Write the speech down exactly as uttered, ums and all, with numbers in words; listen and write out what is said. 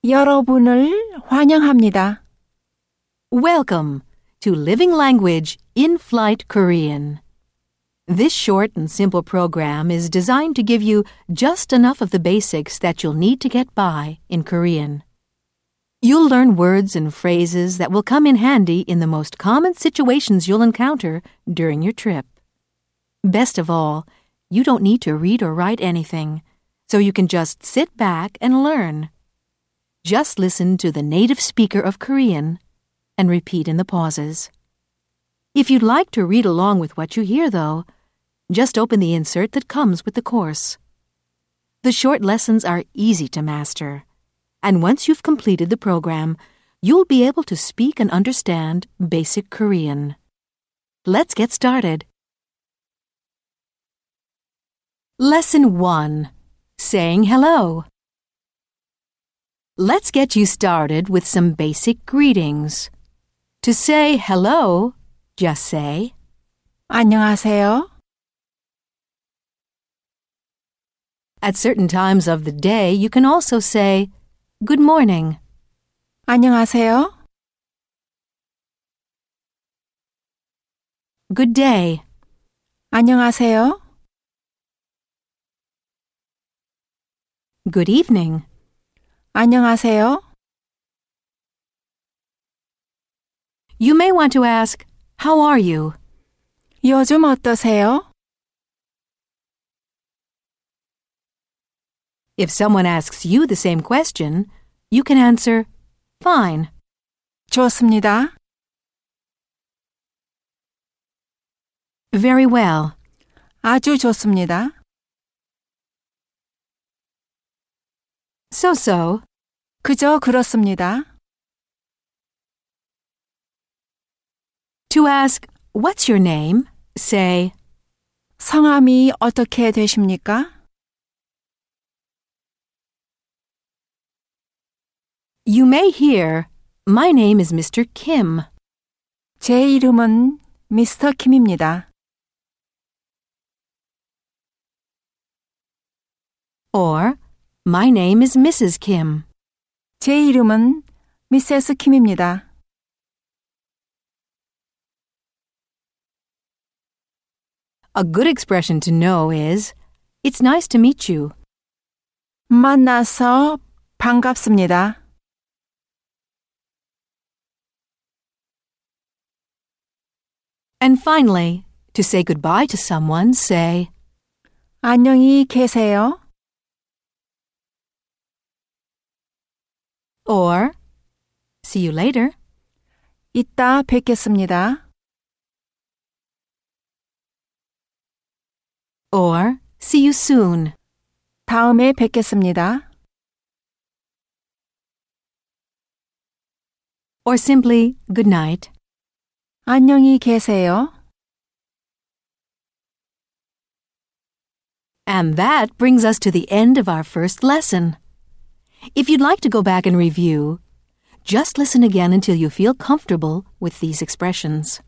여러분을 환영합니다. Welcome to Living Language in-flight Korean. This short and simple program is designed to give you just enough of the basics that you'll need to get by in Korean. You'll learn words and phrases that will come in handy in the most common situations you'll encounter during your trip. Best of all, you don't need to read or write anything, so you can just sit back and learn. Just listen to the native speaker of Korean and repeat in the pauses. If you'd like to read along with what you hear, though, just open the insert that comes with the course. The short lessons are easy to master, and once you've completed the program, you'll be able to speak and understand basic Korean. Let's get started. Lesson one. Saying hello. Let's get you started with some basic greetings. To say hello, just say, 안녕하세요. At certain times of the day, you can also say, good morning. 안녕하세요. Good day. 안녕하세요. Good evening. 안녕하세요. You may want to ask, how are you? 요즘 어떠세요? If someone asks you the same question, you can answer, fine. 좋습니다. Very well. 아주 좋습니다. So-so. 그저 그렇습니다. To ask, what's your name? Say, 성함이 어떻게 되십니까? you may hear, my name is Mister Kim. 제 이름은 미스터 킴입니다. Or, my name is Missus Kim. 제 이름은 미세스 킴입니다. A good expression to know is, it's nice to meet you. 만나서 반갑습니다. And finally, to say goodbye to someone, say, 안녕히 계세요. or, see you later. 이따 뵙겠습니다. Or, see you soon. 다음에 뵙겠습니다. Or simply, good night. 안녕히 계세요. And that brings us to the end of our first lesson. If you'd like to go back and review, just listen again until you feel comfortable with these expressions.